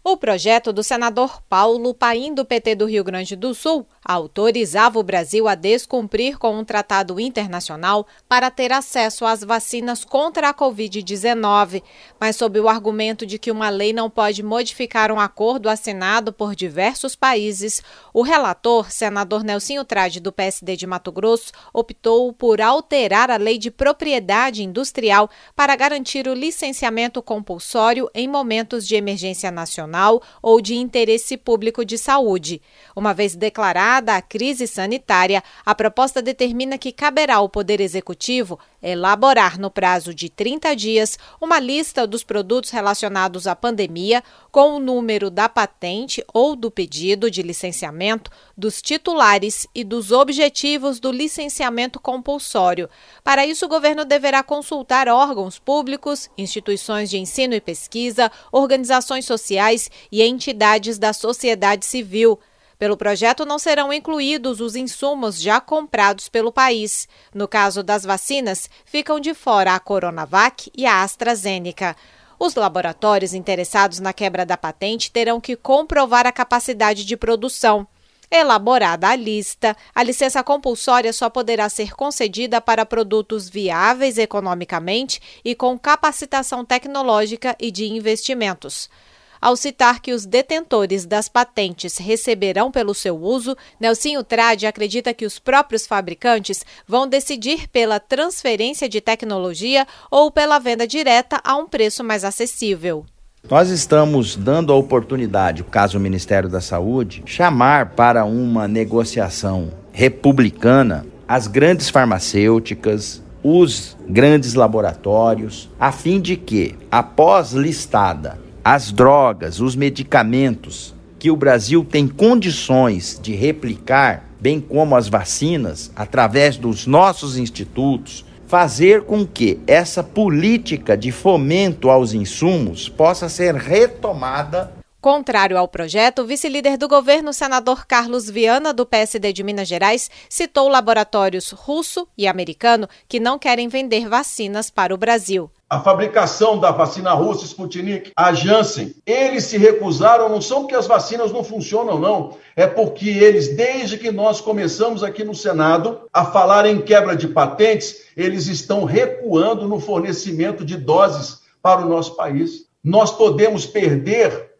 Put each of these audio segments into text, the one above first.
O projeto do senador Paulo Paim, do PT do Rio Grande do Sul, autorizava o Brasil a descumprir com um tratado internacional para ter acesso às vacinas contra a Covid-19, mas sob o argumento de que uma lei não pode modificar um acordo assinado por diversos países, o relator, senador Nelsinho Trade, do PSD de Mato Grosso, optou por alterar a lei de propriedade industrial para garantir o licenciamento compulsório em momentos de emergência nacional ou de interesse público de saúde. Uma vez declarada a crise sanitária, a proposta determina que caberá ao Poder Executivo elaborar no prazo de 30 dias uma lista dos produtos relacionados à pandemia com o número da patente ou do pedido de licenciamento, dos titulares e dos objetivos do licenciamento compulsório. Para isso, o governo deverá consultar órgãos públicos, instituições de ensino e pesquisa, organizações sociais e entidades da sociedade civil. Pelo projeto, não serão incluídos os insumos já comprados pelo país. No caso das vacinas, ficam de fora a Coronavac e a AstraZeneca. Os laboratórios interessados na quebra da patente terão que comprovar a capacidade de produção. Elaborada a lista, a licença compulsória só poderá ser concedida para produtos viáveis economicamente e com capacitação tecnológica e de investimentos. Ao citar que os detentores das patentes receberão pelo seu uso, Nelsinho Trade acredita que os próprios fabricantes vão decidir pela transferência de tecnologia ou pela venda direta a um preço mais acessível. Nós estamos dando a oportunidade, caso o Ministério da Saúde, chamar para uma negociação republicana as grandes farmacêuticas, os grandes laboratórios, a fim de que, após listada as drogas, os medicamentos que o Brasil tem condições de replicar, bem como as vacinas, através dos nossos institutos, fazer com que essa política de fomento aos insumos possa ser retomada. Contrário ao projeto, o vice-líder do governo, senador Carlos Viana, do PSD de Minas Gerais, citou laboratórios russo e americano que não querem vender vacinas para o Brasil. A fabricação da vacina russa, Sputnik, a Janssen, eles se recusaram, não são porque as vacinas não funcionam, não. É porque eles, desde que nós começamos aqui no Senado a falar em quebra de patentes, eles estão recuando no fornecimento de doses para o nosso país. Nós podemos perder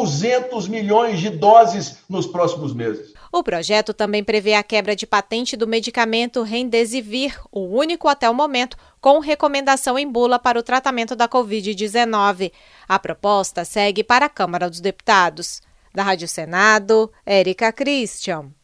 200 milhões de doses nos próximos meses. O projeto também prevê a quebra de patente do medicamento Remdesivir, o único até o momento com recomendação em bula para o tratamento da Covid-19. A proposta segue para a Câmara dos Deputados. Da Rádio Senado, Érica Christian.